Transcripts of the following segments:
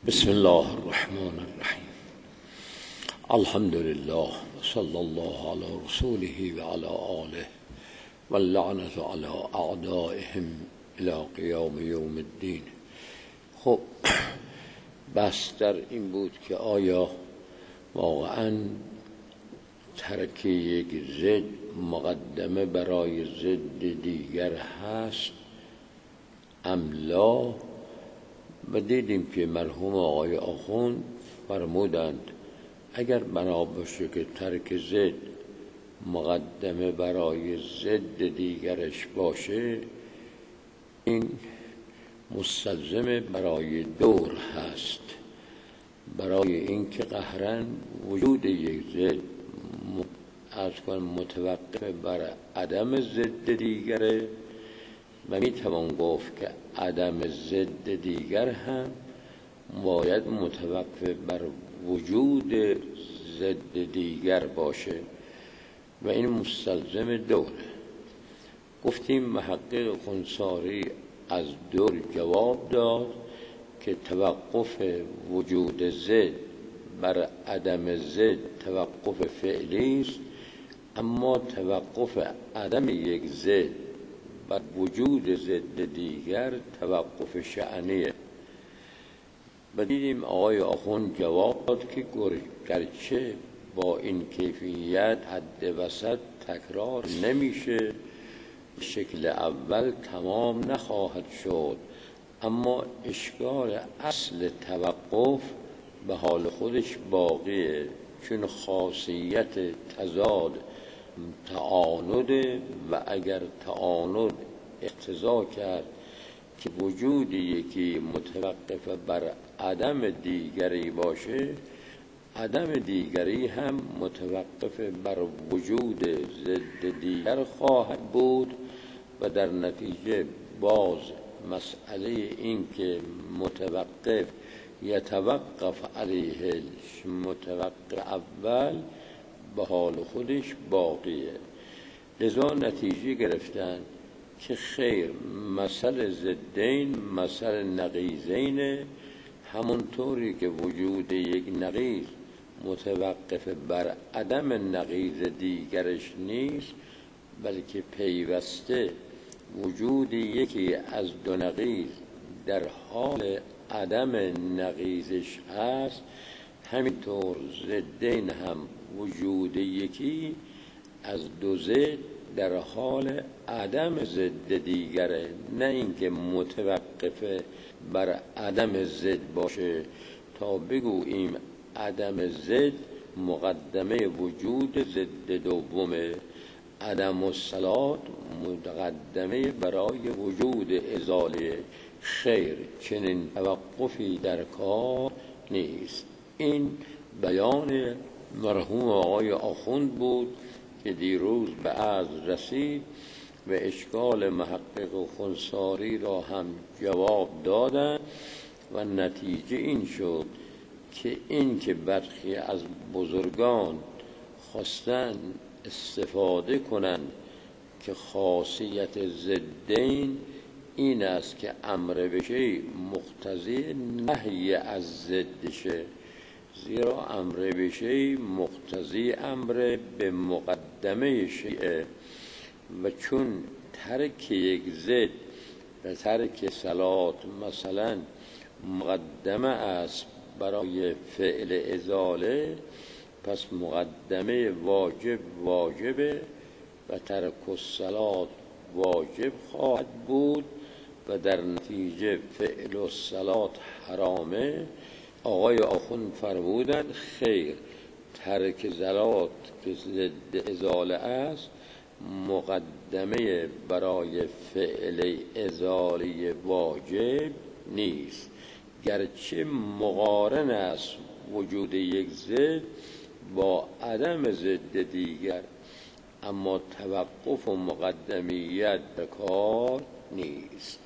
بسم الله الرحمن الرحیم. الحمد لله و صلی الله علی رسوله و علی آله و اللعنة علی اعدائهم الی قیام یوم الدین. خب بحث در این بود که آیا واقعا ترک یک ضد مقدمه برای ضد دیگر هست ام لا؟ و دیدیم که مرحوم آقای آخوند فرمودند اگر بنا باشه که ترک ضد مقدمه برای ضد دیگرش باشه، این مستلزم برای دور هست، برای اینکه قهرن وجود یک ضد متوقف بر عدم ضد دیگره و میتوان گفت که عدم ضد دیگر هم باید متوقف بر وجود ضد دیگر باشه و این مستلزم دوره. گفتیم محقق خنثاری از دور جواب داد که توقف وجود ضد بر عدم ضد توقف فعلی است، اما توقف عدم یک ضد بر وجود ضد دیگر توقف شأنیه. و دیدیم آقای آخوند جواب داد که گرچه با این کیفیت حد وسط تکرار نمیشه، شکل اول تمام نخواهد شد، اما اشکال اصل توقف به حال خودش باقیه، چون خاصیت تضاد تعانده و اگر تعاند اقتضا کرد که وجود یکی متوقف بر عدم دیگری باشه، عدم دیگری هم متوقف بر وجود ضد دیگر خواهد بود و در نتیجه باز مسئله این که متوقف یتوقف علیه متوقف اول به حال خودش باقیه. لذا نتیجه گرفتن که خیر، مثل ضدین مثل نقیضین، همونطوری که وجود یک نقیض متوقف بر عدم نقیض دیگرش نیست، بلکه پیوسته وجود یکی از دو نقیض در حال عدم نقیضش هست، همینطور ضدین هم وجود یکی از دو ضد در حال عدم ضد دیگره، نه اینکه متوقف بر عدم ضد باشه تا بگوییم عدم ضد مقدمه وجود ضد دومه، عدم الصلات مقدمه برای وجود ازاله. خیر، چنین توقفی در کار نیست. این بیان مرحوم آقای آخوند بود که دیروز به عرض رسید و اشکال محقق خنثاری را هم جواب دادند و نتیجه این شد که این که برخی از بزرگان خواستن استفاده کنند که خاصیت ضدین این است که امر بشه مقتضی نهی از ضدشه، زیرا امر بشه مقتضی امر به مقدمه شیء و چون ترک یک ضد و ترک صلات مثلا مقدمه است برای فعل ازاله، پس مقدمه واجب واجبه و ترک الصلات واجب خواهد بود و در نتیجه فعل الصلات حرامه. آقای آخوند فرمودند خیر، ترک صلات که ضد ازاله است مقدمه برای فعل ازاله واجب نیست، گرچه مقارن است وجود یک ضد با عدم ضد دیگر، اما توقف و مقدمیت به کار نیست.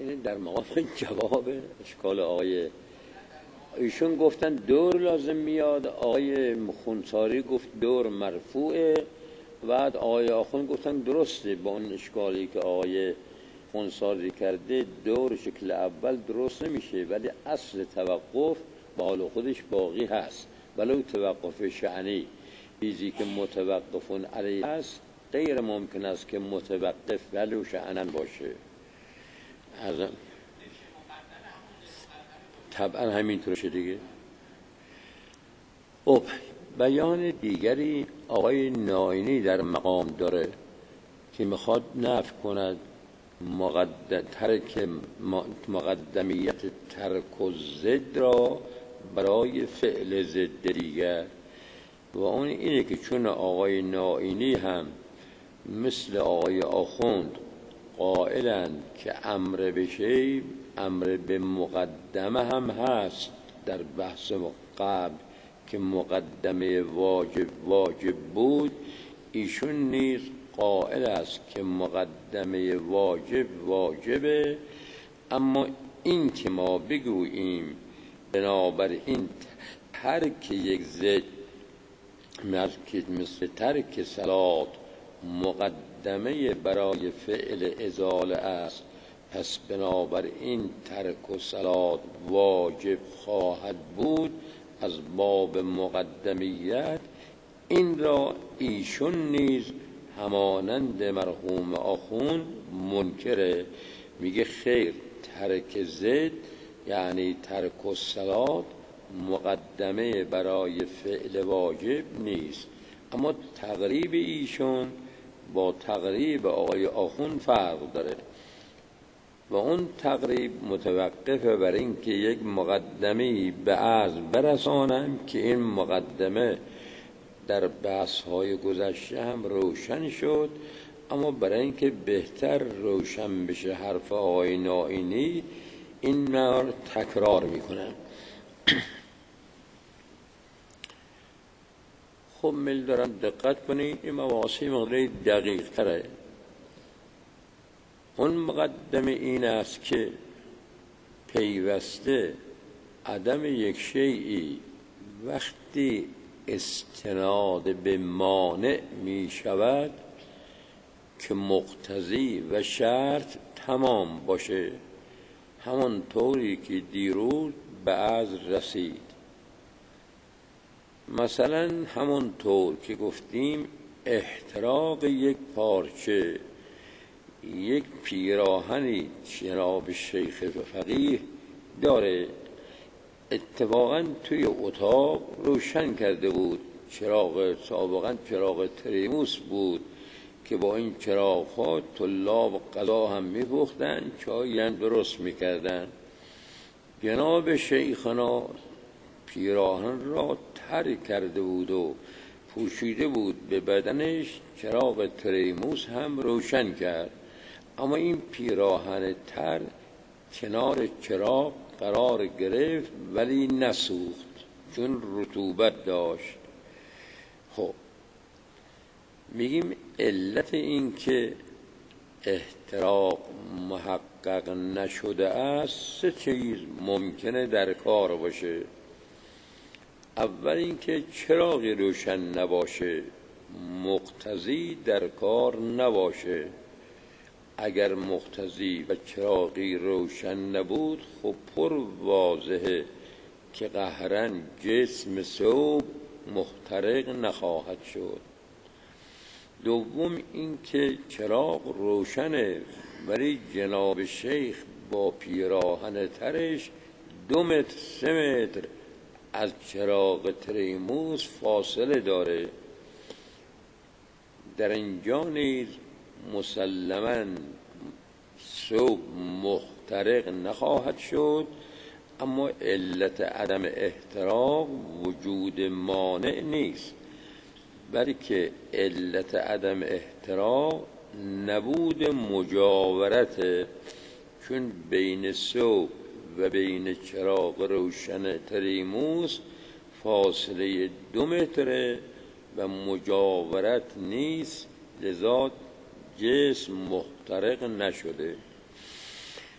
این در مقام جواب اشکال آقای ایشون گفتن دور لازم میاد، آقای خونساری گفت دور مرفوعه، بعد آقای آخوند گفتن درسته با اون اشکالی که آقای خونساری کرده دور شکل اول درست نمیشه، ولی اصل توقف با حال خودش باقی هست، ولو توقف شأنی. چیزی که متوقفون علیه است غیر ممکن است که متوقف ولو شأنن باشه. طبعا همینطور دیگه. خب بیان دیگری آقای ناینی در مقام داره که میخواد نفی کند مقدمیت ترک و ضد را برای فعل ضد دیگر، و اون اینه که چون آقای ناینی هم مثل آقای آخوند قائلند که امر به شی امر به مقدمه هم هست در بحث قبل که مقدمه واجب بود، ایشون نیز قائل است که مقدمه واجبه، اما این که ما بگوییم بنابراین ترک یک ضد مثل ترک صلات مقدمه برای فعل ازاله است، پس بنابراین ترک و صلات واجب خواهد بود از باب مقدمیت، این را ایشون نیز همانند مرحوم آخوند منکره. میگه خیر، ترک ضد یعنی ترک الصلات مقدمه برای فعل واجب نیست. اما تقریب ایشون با تقریب آقای آخوند فرق داره و اون تقریب متوقفه بر این که یک مقدمه به عزم برسانم که این مقدمه در بحث‌های گذشته هم روشن شد، اما برای اینکه بهتر روشن بشه حرف آقای ناینی این رو تکرار میکنم. خب میل دارم دقت کنید، این مواضع مقداری دقیق تره. اون مقدمه این است که پیوسته عدم یک شیئی وقتی استناد به مانع می شود که مقتضی و شرط تمام باشه، همون طوری که دیروز به از رسید. مثلا همون طور که گفتیم احتراق یک پارچه، یک پیراهنی جناب شیخ فقیه داره، اتفاقا توی اتاق روشن کرده بود، چراغ سابقا چراغ تریموس بود که با این چراغ ها طلاب غذا هم میپختن، چای هم درست میکردن. جناب شیخنا پیراهن را تر کرده بود و پوشیده بود به بدنش، چراغ تریموس هم روشن کرد، اما این پیراهن تر کنار چراغ قرار گرفت ولی نسوخت چون رطوبت داشت. خب میگیم علت این که احتراق محقق نشده است سه چیز ممکنه در کار باشه. اول اینکه چراغی روشن نباشه، مقتضی در کار نباشه. اگر مقتضی و چراغی روشن نبود خب پر واضحه که قهرن جسم ثوب محترق نخواهد شد. دوم اینکه چراغ روشنه ولی جناب شیخ با پیراهن ترش 2 متر 3 متر از چراغ تریموس فاصله داره. در اینجا نیز مسلماً ثوب محترق نخواهد شد، اما علت عدم احتراق وجود مانع نیست، بلکه علت عدم احتراق نبود مجاورت، چون بین ثوب و بین چراغ روشن تریموس فاصله 2 متره و مجاورت نیست، لذا جسم محترق نشده.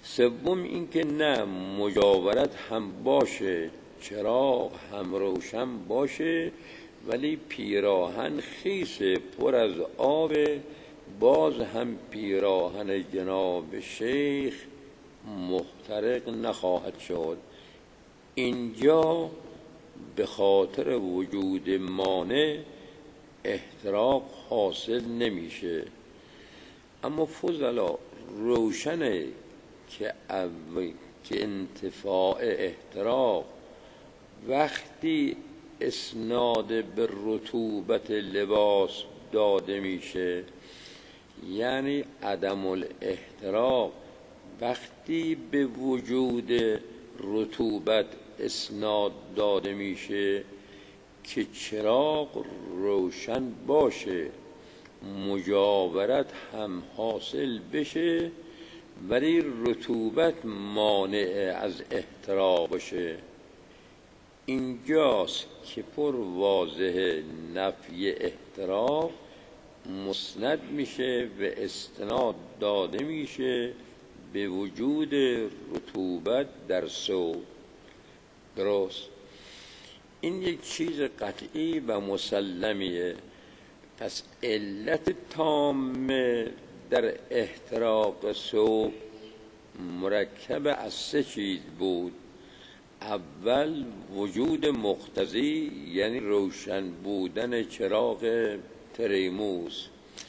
سوم اینکه نه مجاورت هم باشه، چراغ هم روشن باشه، ولی پیراهن خیس پر از آب، باز هم پیراهن جناب شیخ محترق نخواهد شد. اینجا به خاطر وجود مانع احتراق حاصل نمیشه. اما فضلا روشنه که انتفاع احتراق وقتی اسناد به رطوبت لباس داده میشه، یعنی عدم الاحتراق وقتی به وجود رطوبت اسناد داده میشه که چراغ روشن باشه، مجاورت هم حاصل بشه، ولی رطوبت مانع از احتراق باشه. اینجاست که پر واضح نفی احتراق مسند میشه و استناد داده میشه به وجود رطوبت در ثوب. درست؟ این یک چیز قطعی و مسلمیه. پس علت تامه در احتراق ثوب مرکب از 3 چیز بود. اول وجود مقتضی، یعنی روشن بودن چراغ تریموس.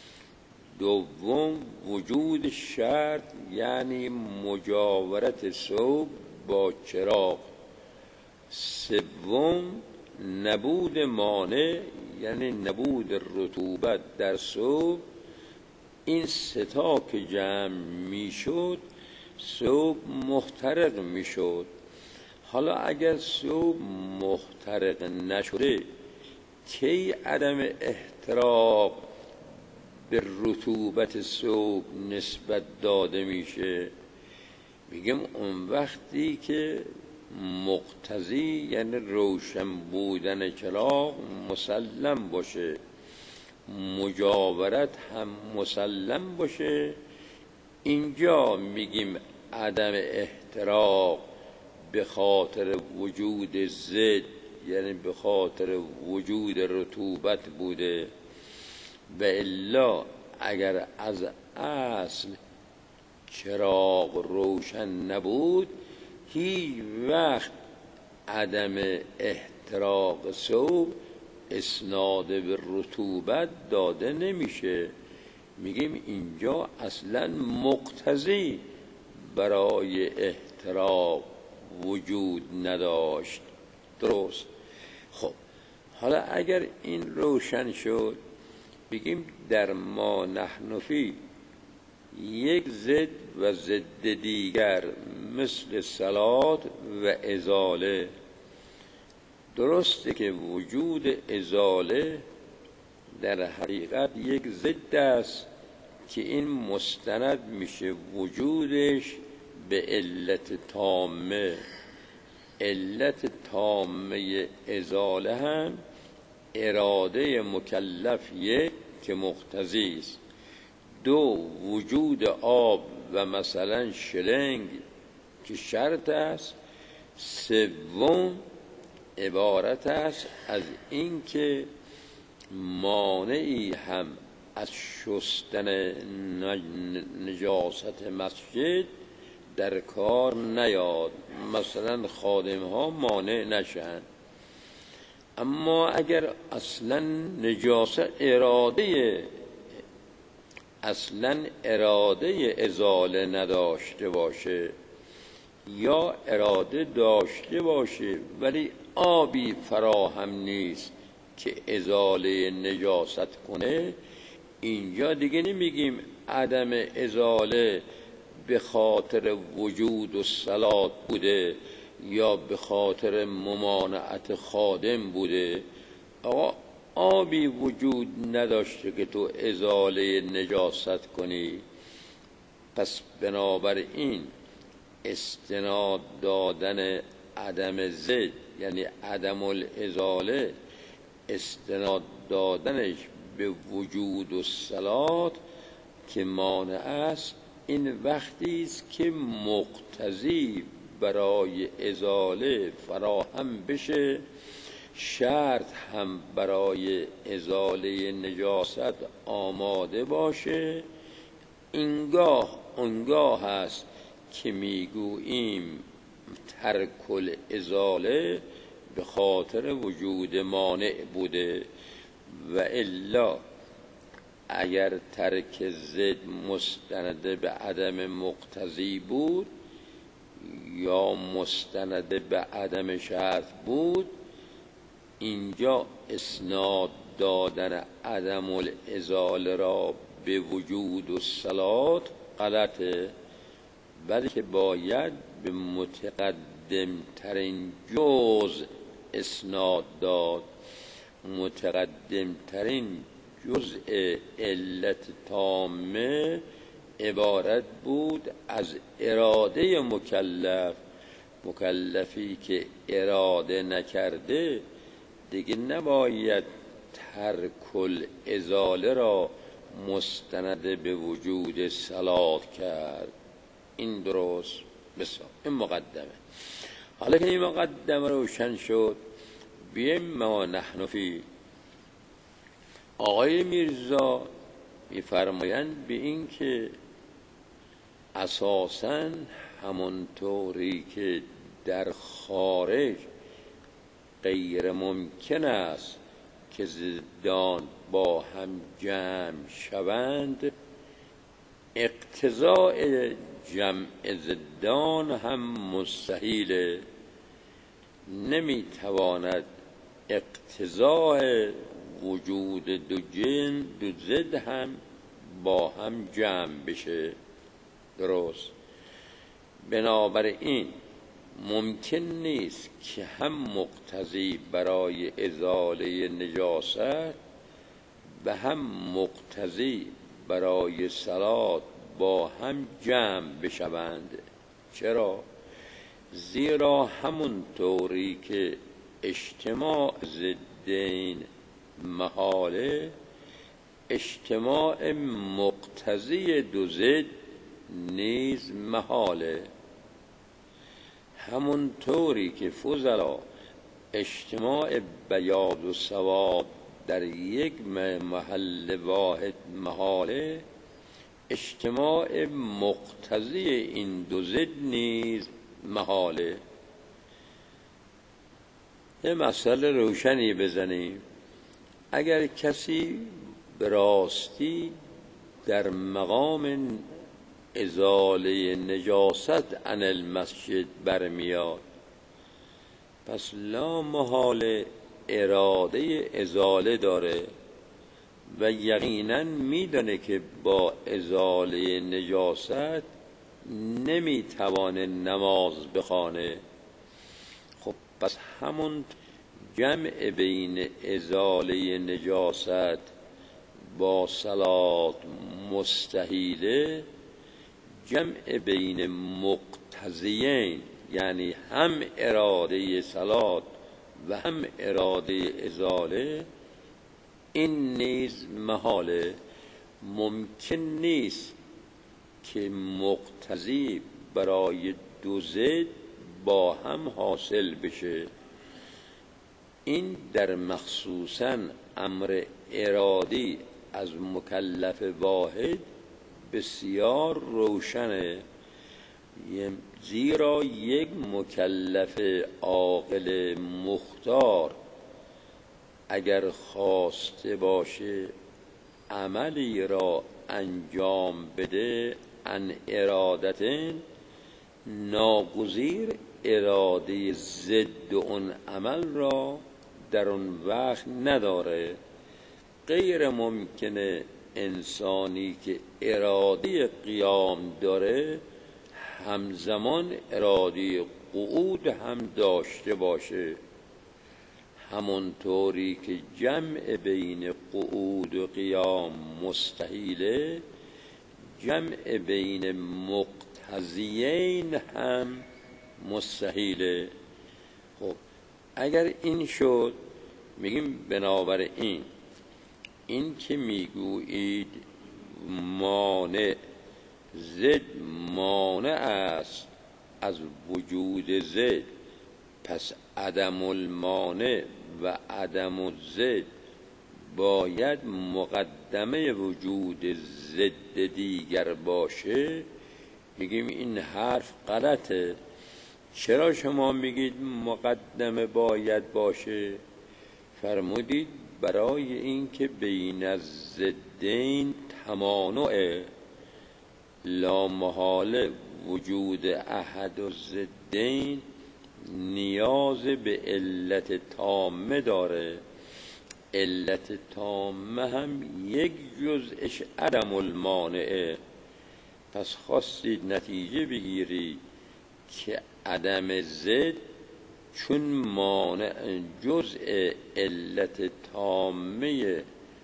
دوم وجود شرط، یعنی مجاورت ثوب با چراغ. سوم نبود مانع، یعنی نبود رطوبت در ثوب. این 3 تا که جمع میشد ثوب محترق میشد. حالا اگر ثوب محترق نشده کی عدم احتراق به رطوبت ثوب نسبت داده میشه؟ میگم اون وقتی که مقتضی، یعنی روشن بودن چراغ مسلم باشه، مجاورت هم مسلم باشه، اینجا میگیم عدم احتراق به خاطر وجود ضد، یعنی به خاطر وجود رطوبت بوده. و الا اگر از اصل چراغ روشن نبود، هیچ وقت عدم احتراق ثوب اسناد به رطوبت داده نمیشه. میگیم اینجا اصلا مقتضی برای احتراق وجود نداشت. درست؟ خب حالا اگر این روشن شد، بگیم در ما نحن فی یک ضد و ضد دیگر مثل صلات و ازاله. درسته که وجود ازاله در حقیقت یک ضد است که این مستند میشه وجودش به علت تامه. علت تامه ازاله هم اراده مکلف یک که مقتضی است. 2 وجود آب و مثلا شلنگ که شرط است. 3 عبارت است از این که مانعی هم از شستن نجاست مسجد در کار نیاد، مثلا خادم ها مانع نشن. اما اگر اصلا نجاست اراده ازاله نداشته باشه، یا اراده داشته باشه ولی آبی فراهم نیست که ازاله نجاست کنه، اینجا دیگه نمیگیم عدم ازاله به خاطر وجود و صلات بوده یا به خاطر ممانعت خادم بوده. آقا آبی وجود نداشته که تو ازاله نجاست کنی. پس بنابراین استناد دادن عدم ضد، یعنی عدم الازاله، استناد دادنش به وجود و صلات که مانع است، این وقتی است که مقتضی برای ازاله فراهم بشه، شرط هم برای ازاله نجاست آماده باشه. اینگاه اونگاه است که میگوییم ترک الازاله به خاطر وجود مانع بوده. و الا اگر ترک ضد مستند به عدم مقتضی بود یا مستند به عدم شرط بود، اینجا اسناد دادن عدم الازاله را به وجود و صلات غلطه، بلکه باید به متقدم ترین جز اسناد داد. متقدم ترین جزء علت تامه عبارت بود از اراده مکلف. مکلفی که اراده نکرده دیگه نباید ترک الازاله را مستند به وجود صلات کرد. این درست بسیار. این مقدمه. حالا که این مقدمه روشن شد، بیم ما نحن فی. آقای میرزا میفرمایند به این که اساساً همونطوری که در خارج غیر ممکن است که ضدان با هم جمع شوند، اقتضاء جمع ضدان هم مستحیل. نمیتواند اقتضاء وجود دو ضد هم با هم جمع بشه. درست. بنابراین ممکن نیست که هم مقتضی برای ازاله نجاست و هم مقتضی برای صلات با هم جمع بشوند. چرا؟ زیرا همون طوری که اجتماع ضدین محاله، اجتماع مقتضی دو ضد نیز محاله. همون طوری که فضلا اجتماع بیاض و سواد در یک محل واحد محاله، اجتماع مقتضی این دو ضد نیز محاله. یه مسئله روشنی بزنیم. اگر کسی به راستی در مقام ازاله نجاست عن المسجد برمیاد، پس لا محال اراده ازاله داره و یقینا میدونه که با ازاله نجاست نمیتوانه نماز بخوانه. خب پس همون جمع بین ازاله نجاست با صلات مستحیله، جمع بین مقتضیین یعنی هم اراده صلات و هم اراده ازاله، این نیز محاله. ممکن نیست که مقتضی برای دو ضد با هم حاصل بشه. این در مخصوصاً امر ارادی از مکلف واحد بسیار روشنه. زیرا یک مکلف عاقل مختار اگر خواسته باشه عملی را انجام بده عن ارادتن، ناگزیر اراده ضد اون عمل را در اون وقت نداره. غیر ممکنه انسانی که اراده قیام داره همزمان اراده قعود هم داشته باشه. همونطوری که جمع بین قعود و قیام مستحیله، جمع بین مقتضیین هم مستحیله. خب اگر این شد، میگیم بنابراین این که میگویید مانع ضد مانع است از وجود ضد، پس عدم المانع و عدم الضد باید مقدمه وجود ضد دیگر باشه. میگیم این حرف غلطه. چرا شما میگید مقدمه باید باشه؟ فرمودید برای اینکه بین الضدین تمانع، لا محاله وجود احد الضدین نیاز به علت تامه داره. علت تامه هم یک جزءش عدم المانعه. پس خواستید نتیجه بگیرید که عدم ضد چون مانع جزء علت تامه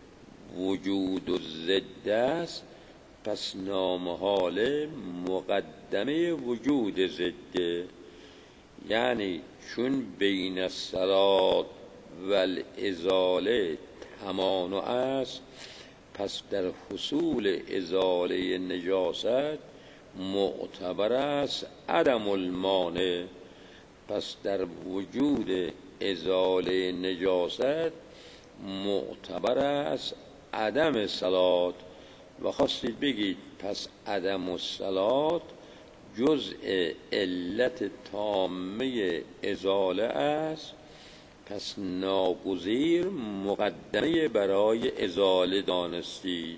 وجود و ضد است، پس نامحاله مقدمه وجود ضده. یعنی چون بین الصلات و الازاله تمانع است، پس در حصول ازاله نجاست معتبر است عدم المانع. پس در وجود ازاله نجاست معتبر است عدم صلات. و خواستید بگید پس عدم الصلات جزء علت تامه ازاله است، پس ناگزیر مقدمه برای ازاله دانستید.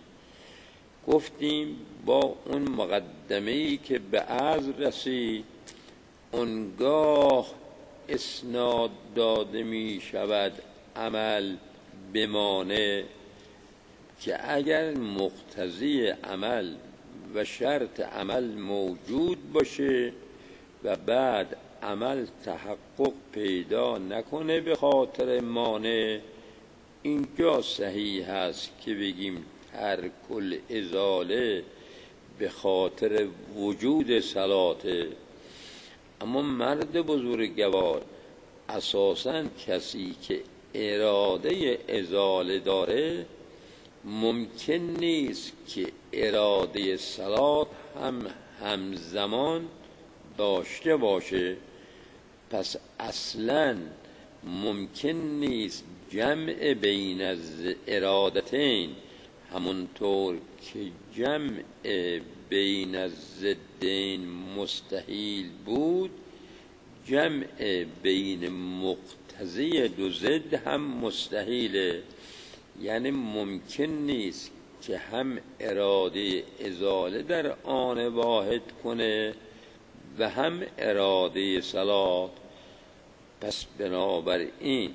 گفتیم با اون مقدمه‌ای که به عرض رسید اونگاه اسناد داده می شود عمل بمانه، که اگر مقتضی عمل و شرط عمل موجود باشه و بعد عمل تحقق پیدا نکنه به خاطر مانع، اینجا صحیح هست که بگیم ترک الازاله به خاطر وجود صلاته. اما مرد بزرگوار اساساً کسی که اراده ازاله داره ممکن نیست که اراده صلات هم همزمان داشته باشه. پس اصلاً ممکن نیست جمع بین از ارادتین، همونطور که جمع بین از ضدین مستحیل بود، جمع بین مقتضی دو ضد هم مستحیله. یعنی ممکن نیست که هم اراده ازاله در آن واحد کنه و هم اراده صلات. پس بنابراین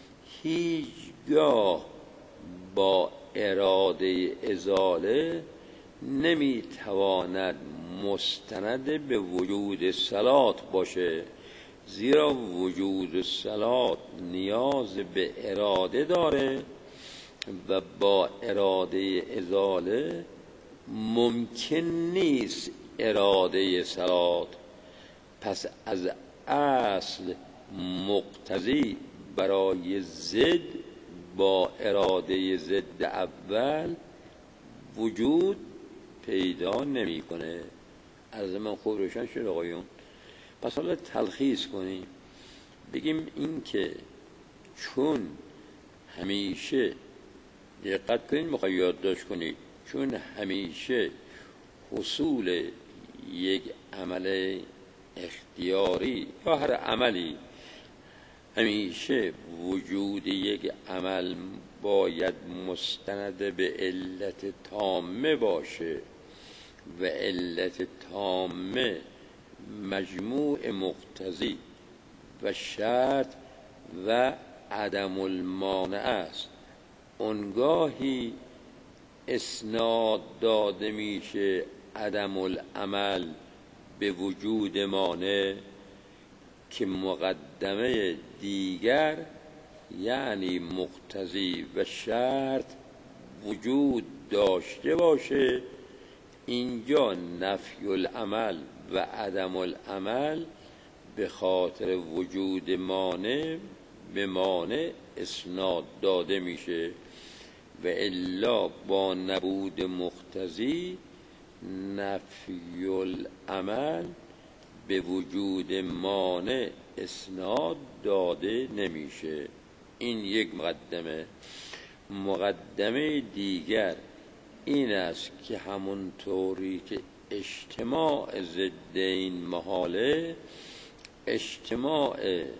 هیچگاه با اراده ازاله نمیتواند مستند به وجود صلات باشه، زیرا وجود صلات نیاز به اراده داره و با اراده ازاله ممکن نیست اراده صلات. پس از اصل مقتضی برای ضد با اراده ضد اول وجود پیدا نمی‌کنه. عرض من خوب روشن شد آقایون؟ پس حالا تلخیص کنیم، بگیم این که چون همیشه دقت کنید، میخوای یادداشت کنید، چون همیشه حصول یک عمل اختیاری یا هر عملی، همیشه وجود یک عمل باید مستند به علت تامه باشه و علت تامه مجموع مقتضی و شرط و عدم المانع است. اونگاهی اسناد داده میشه عدم العمل به وجود مانع که مقدمه دیگر یعنی مقتضی و شرط وجود داشته باشه. اینجا نفی العمل و عدم العمل به خاطر وجود مانع به مانع اسناد داده میشه و الا با نبود مقتضی نفی العمل به وجود مانع اسناد داده نمیشه. این یک مقدمه دیگر این است که همونطوری که اجتماع ضدین محاله، اجتماع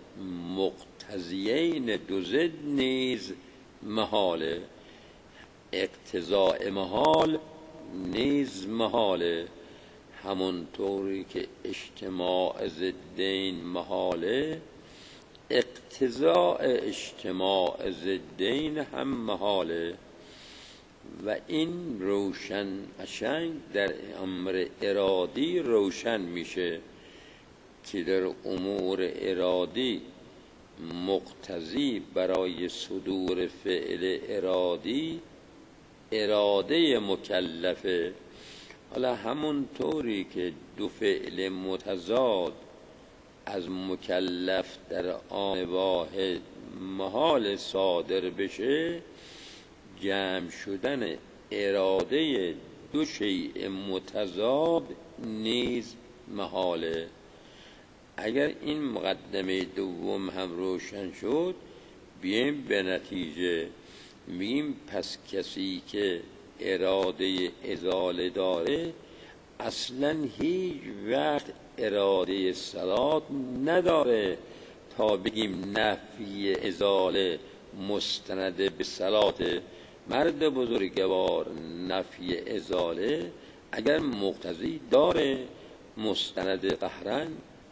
مقتضیین دو ضد نیز محاله. اقتضاء محال نیز محاله. همونطوری که اجتماع ضدین محاله، اقتضاء اجتماع ضدین هم محاله. و این روشن قشنگ در امر ارادی روشن میشه که در امور ارادی مقتضی برای صدور فعل ارادی اراده مکلفه. حالا همونطوری که دو فعل متضاد از مکلف در آن واحد محال صادر بشه، جمع شدن اراده دو شیء متضاد نیز محاله. اگر این مقدمه دوم هم روشن شد، بیایم به نتیجه. میگیم پس کسی که اراده ازاله داره اصلا هیچ وقت اراده صلات نداره تا بگیم نفی ازاله مستند به صلات. مرد بزرگوار نفی ازاله اگر مقتضی داره مستند قهرن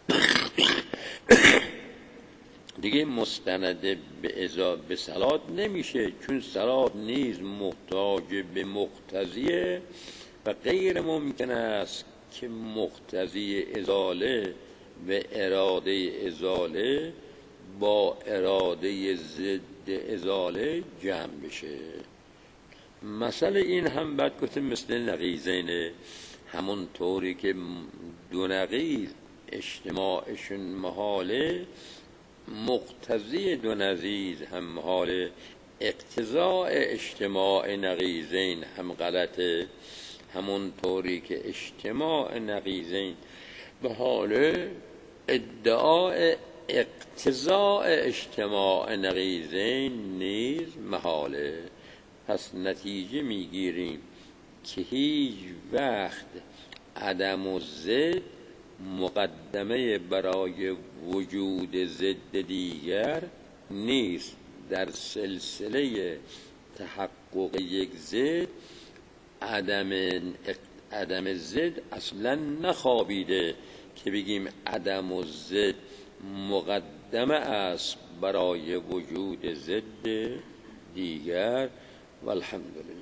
دیگه مستند به صلات نمیشه، چون صلات نیز محتاج به مقتضیه و غیر ممکن است که مقتضی ازاله و اراده ازاله با اراده ضد ازاله جمع بشه. مثل این هم بعد گفتیم مثل نقیضینه. همون طوری که دو نقیض اجتماعشون محاله، مقتضی دو نقیض هم محاله. اقتضاء اجتماع نقیضین هم غلطه. همون طوری که اجتماع نقیضین محاله، ادعای اقتضاء اجتماع نقیضین نیز محاله. پس نتیجه میگیریم که هیچ وقت عدم و ضد مقدمه برای وجود ضد دیگر نیست. در سلسله تحقق یک ضد عدم ضد اصلا نخوابیده که بگیم عدم و ضد مقدمه است برای وجود ضد دیگر. والحمدلله.